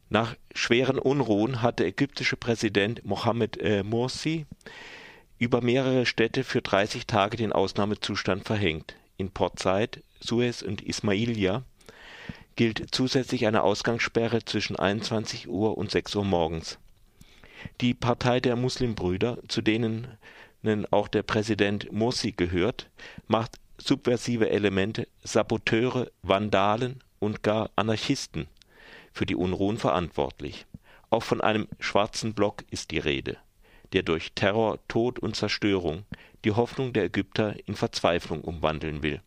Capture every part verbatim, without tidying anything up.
Nach schweren Unruhen hat der ägyptische Präsident Mohammed äh, Morsi über mehrere Städte für dreißig Tage den Ausnahmezustand verhängt. In Port Said, Suez und Ismailia gilt zusätzlich eine Ausgangssperre zwischen einundzwanzig Uhr und sechs Uhr morgens. Die Partei der Muslimbrüder, zu denen auch der Präsident Morsi gehört, macht subversive Elemente, Saboteure, Vandalen und gar Anarchisten für die Unruhen verantwortlich. Auch von einem schwarzen Block ist die Rede, der durch Terror, Tod und Zerstörung die Hoffnung der Ägypter in Verzweiflung umwandeln will.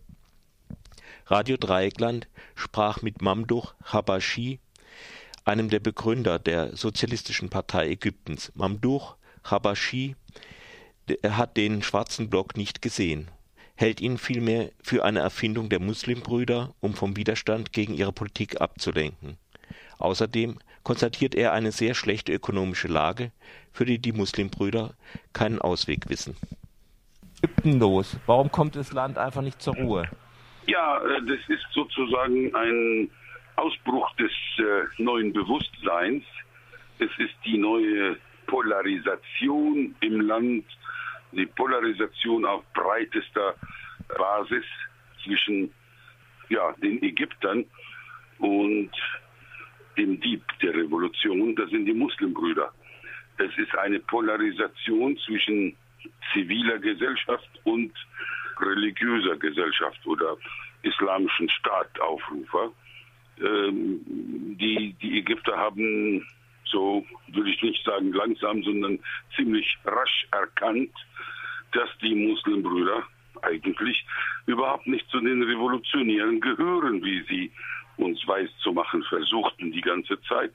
Radio Dreieckland sprach mit Mamdouh Habashi, einem der Begründer der Sozialistischen Partei Ägyptens. Mamdouh Habashi hat den schwarzen Block nicht gesehen, hält ihn vielmehr für eine Erfindung der Muslimbrüder, um vom Widerstand gegen ihre Politik abzulenken. Außerdem konstatiert er eine sehr schlechte ökonomische Lage, für die die Muslimbrüder keinen Ausweg wissen. Ägypten los. Warum kommt das Land einfach nicht zur Ruhe? Ja, das ist sozusagen ein Ausbruch des äh, neuen Bewusstseins. Es ist die neue Polarisation im Land, die Polarisation auf breitester Basis zwischen ja, den Ägyptern und dem Dieb der Revolution, das sind die Muslimbrüder. Es ist eine Polarisation zwischen ziviler Gesellschaft und religiöser Gesellschaft oder islamischen Staataufrufer. Ähm, die, die Ägypter haben, so würde ich nicht sagen langsam, sondern ziemlich rasch erkannt, dass die Muslimbrüder eigentlich überhaupt nicht zu den Revolutionären gehören, wie sie uns weiszumachen versuchten die ganze Zeit.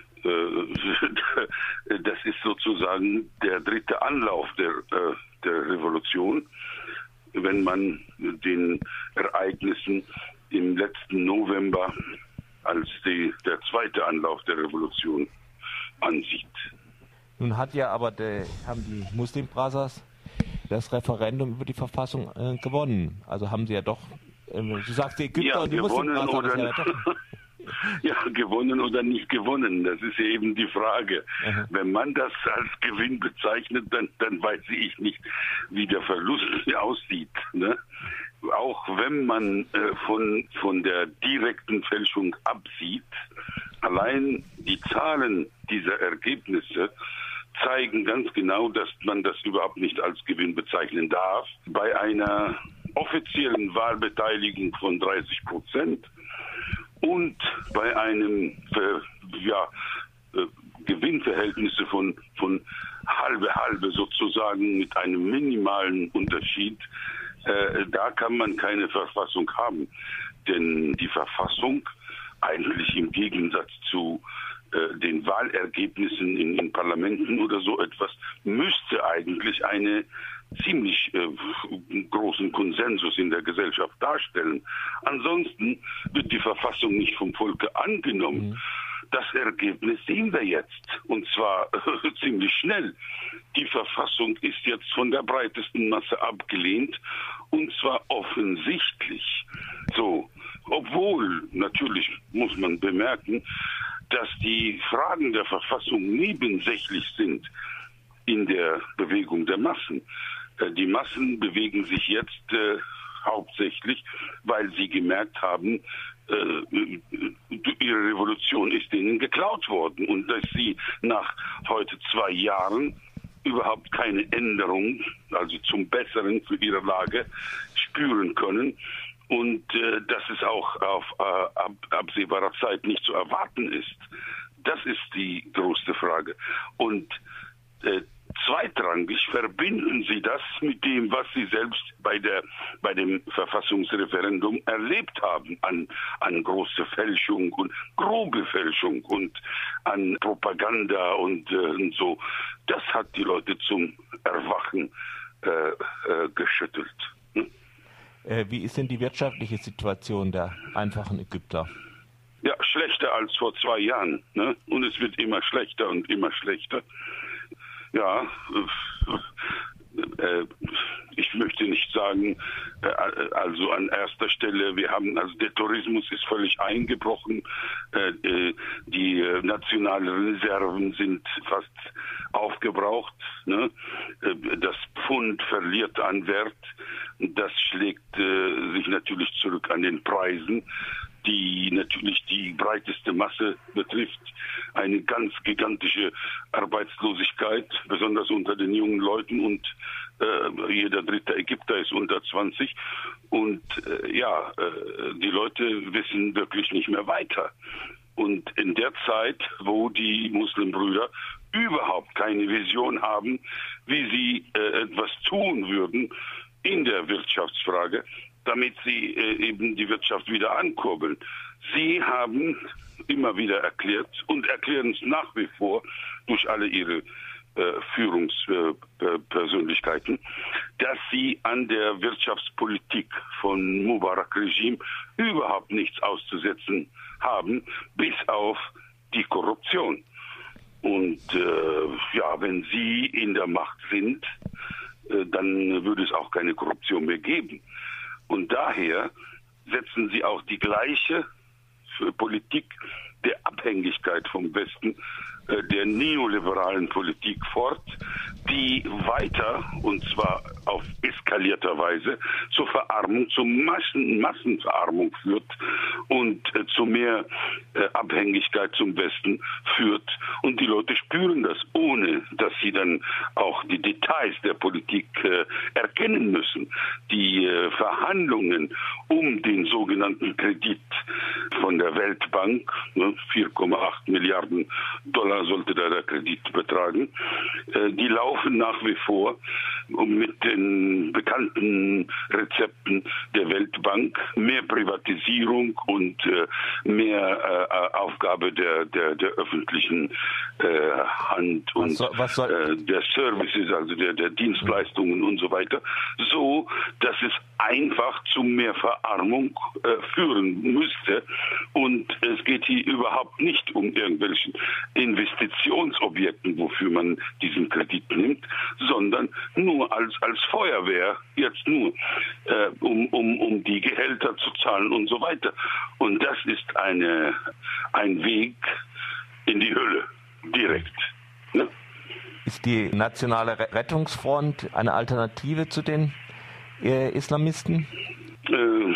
Das ist sozusagen der dritte Anlauf der, der Revolution, wenn man den Ereignissen im letzten November als die, der zweite Anlauf der Revolution ansieht. Nun hat ja aber der, haben die Muslim Brothers das Referendum über die Verfassung äh, gewonnen. Also haben sie ja doch, äh, du sagst die Ägypter ja, und die Muslim Brothers oder, ja doch. Ja, gewonnen oder nicht gewonnen, das ist ja eben die Frage. Aha. Wenn man das als Gewinn bezeichnet, dann, dann weiß ich nicht, wie der Verlust aussieht. Ne? Auch wenn man äh, von, von der direkten Fälschung absieht, allein die Zahlen dieser Ergebnisse zeigen ganz genau, dass man das überhaupt nicht als Gewinn bezeichnen darf. Bei einer offiziellen Wahlbeteiligung von dreißig Prozent und bei einem äh, ja, äh, Gewinnverhältnisse von, von halbe halbe sozusagen mit einem minimalen Unterschied, äh, da kann man keine Verfassung haben. Denn die Verfassung, eigentlich im Gegensatz zu äh, den Wahlergebnissen in, in Parlamenten oder so etwas, müsste eigentlich eine ziemlich äh, großen Konsensus in der Gesellschaft darstellen. Ansonsten wird die Verfassung nicht vom Volke angenommen. Mhm. Das Ergebnis sehen wir jetzt, und zwar äh, ziemlich schnell. Die Verfassung ist jetzt von der breitesten Masse abgelehnt, und zwar offensichtlich. So, obwohl, natürlich muss man bemerken, dass die Fragen der Verfassung nebensächlich sind in der Bewegung der Massen. Die Massen bewegen sich jetzt äh, hauptsächlich, weil sie gemerkt haben, äh, ihre Revolution ist ihnen geklaut worden und dass sie nach heute zwei Jahren überhaupt keine Änderung, also zum Besseren für ihre Lage, spüren können und äh, dass es auch auf äh, ab, absehbarer Zeit nicht zu erwarten ist. Das ist die größte Frage. Und äh, zweitrangig verbinden Sie das mit dem, was Sie selbst bei der bei dem Verfassungsreferendum erlebt haben, an an große Fälschung und grobe Fälschung und an Propaganda und, äh, und so. Das hat die Leute zum Erwachen äh, äh, geschüttelt. Hm? Äh, wie ist denn die wirtschaftliche Situation der einfachen Ägypter? Ja, schlechter als vor zwei Jahren. Ne? Und es wird immer schlechter und immer schlechter. Ja, äh, ich möchte nicht sagen, äh, also an erster Stelle, wir haben, also der Tourismus ist völlig eingebrochen, äh, die äh, nationalen Reserven sind fast aufgebraucht, ne? Das Pfund verliert an Wert, das schlägt äh, sich natürlich zurück an den Preisen, die natürlich die breiteste Masse betrifft, eine ganz gigantische Arbeitslosigkeit, besonders unter den jungen Leuten, und äh, jeder dritte Ägypter ist unter zwanzig, und äh, ja, äh, die Leute wissen wirklich nicht mehr weiter. Und in der Zeit, wo die Muslimbrüder überhaupt keine Vision haben, wie sie äh, etwas tun würden in der Wirtschaftsfrage, damit sie äh, eben die Wirtschaft wieder ankurbeln. Sie haben immer wieder erklärt und erklären es nach wie vor durch alle ihre äh, Führungspersönlichkeiten, äh, dass sie an der Wirtschaftspolitik von Mubarak-Regime überhaupt nichts auszusetzen haben, bis auf die Korruption. Und äh, ja, wenn sie in der Macht sind, äh, dann würde es auch keine Korruption mehr geben. Und daher setzen sie auch die gleiche Politik der Abhängigkeit vom Westen, äh, der neoliberalen Politik fort, die weiter, und zwar auf eskalierter Weise, zur Verarmung, zur Massen, Massenverarmung führt und äh, zu mehr äh, Abhängigkeit zum Westen führt. Und die Leute spüren das, ohne dass sie dann auch die Details der Politik äh, erkennen müssen. Die äh, Verhandlungen um den sogenannten Kredit von der Weltbank, ne, vier Komma acht Milliarden Dollar sollte da der Kredit betragen, äh, die laufen nach wie vor mit den bekannten Rezepten der Weltbank: mehr Privatisierung und äh, mehr äh, Aufgabe der, der, der öffentlichen äh, Hand und was soll, was soll äh, der Services, also der, der Dienstleistungen und so weiter, so dass es einfach zu mehr Verarmung äh, führen müsste. Und es geht hier überhaupt nicht um irgendwelchen Investitionsobjekten, wofür man diesen Kredit nimmt, sondern nur als, als Feuerwehr, jetzt nur, äh, um, um, um die Gehälter zu zahlen und so weiter. Und das ist eine, ein Weg in die Hölle, direkt. Ne? Ist die Nationale Rettungsfront eine Alternative zu den äh, Islamisten? Äh,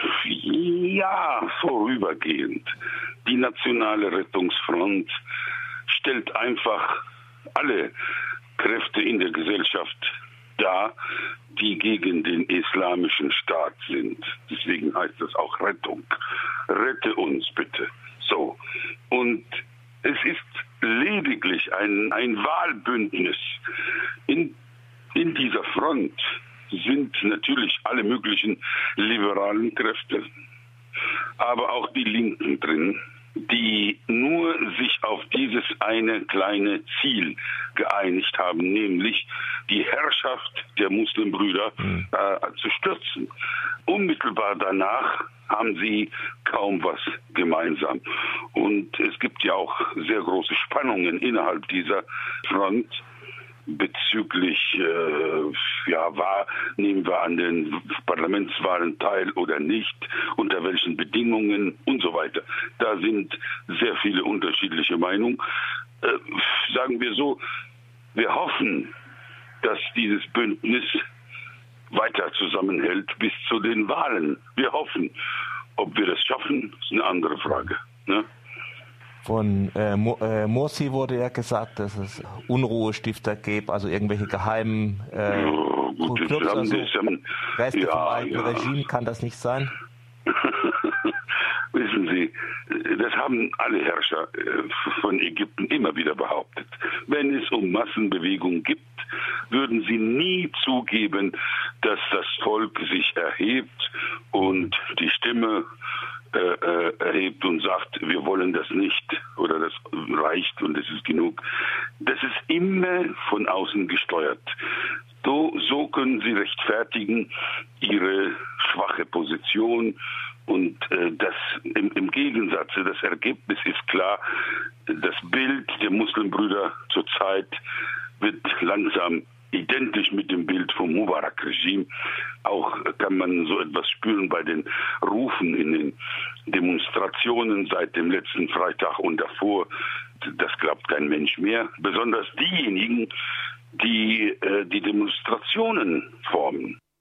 ja, vorübergehend. Die Nationale Rettungsfront stellt einfach alle Kräfte in der Gesellschaft dar, die gegen den islamischen Staat sind. Deswegen heißt das auch Rettung. Rette uns bitte. So. Und es ist lediglich ein, ein Wahlbündnis. In, in dieser Front sind natürlich alle möglichen liberalen Kräfte, aber auch die Linken drin, die nur sich auf dieses eine kleine Ziel geeinigt haben, nämlich die Herrschaft der Muslimbrüder äh, zu stürzen. Unmittelbar danach haben sie kaum was gemeinsam. Und es gibt ja auch sehr große Spannungen innerhalb dieser Front bezüglich, äh, ja, war, nehmen wir an den Parlamentswahlen teil oder nicht, unter welchen Bedingungen und so weiter. Da sind sehr viele unterschiedliche Meinungen. Äh, sagen wir so, wir hoffen, dass dieses Bündnis weiter zusammenhält bis zu den Wahlen. Wir hoffen. Ob wir das schaffen, ist eine andere Frage. Ne? Von äh, Morsi wurde ja gesagt, dass es Unruhestifter gäbe, also irgendwelche geheimen äh, ja, gut, Clubs, also Reste ja, vom alten ja. Regime. Kann das nicht sein? Wissen Sie, das haben alle Herrscher von Ägypten immer wieder behauptet. Wenn es um Massenbewegung gibt, würden sie nie zugeben, dass das Volk sich erhebt und die Stimme äh, erhebt und sagt, wir wollen das nicht oder das reicht und es ist genug. Das ist immer von außen gesteuert. So, so können sie rechtfertigen ihre schwache Position. Und äh, das im, im Gegensatz, das Ergebnis ist klar, das Bild der Muslimbrüder zurzeit wird langsam identisch mit dem Bild vom Mubarak-Regime. Auch kann man so etwas spüren bei den Rufen in den Demonstrationen seit dem letzten Freitag und davor. Das glaubt kein Mensch mehr. Besonders diejenigen, die äh, die Demonstrationen formen.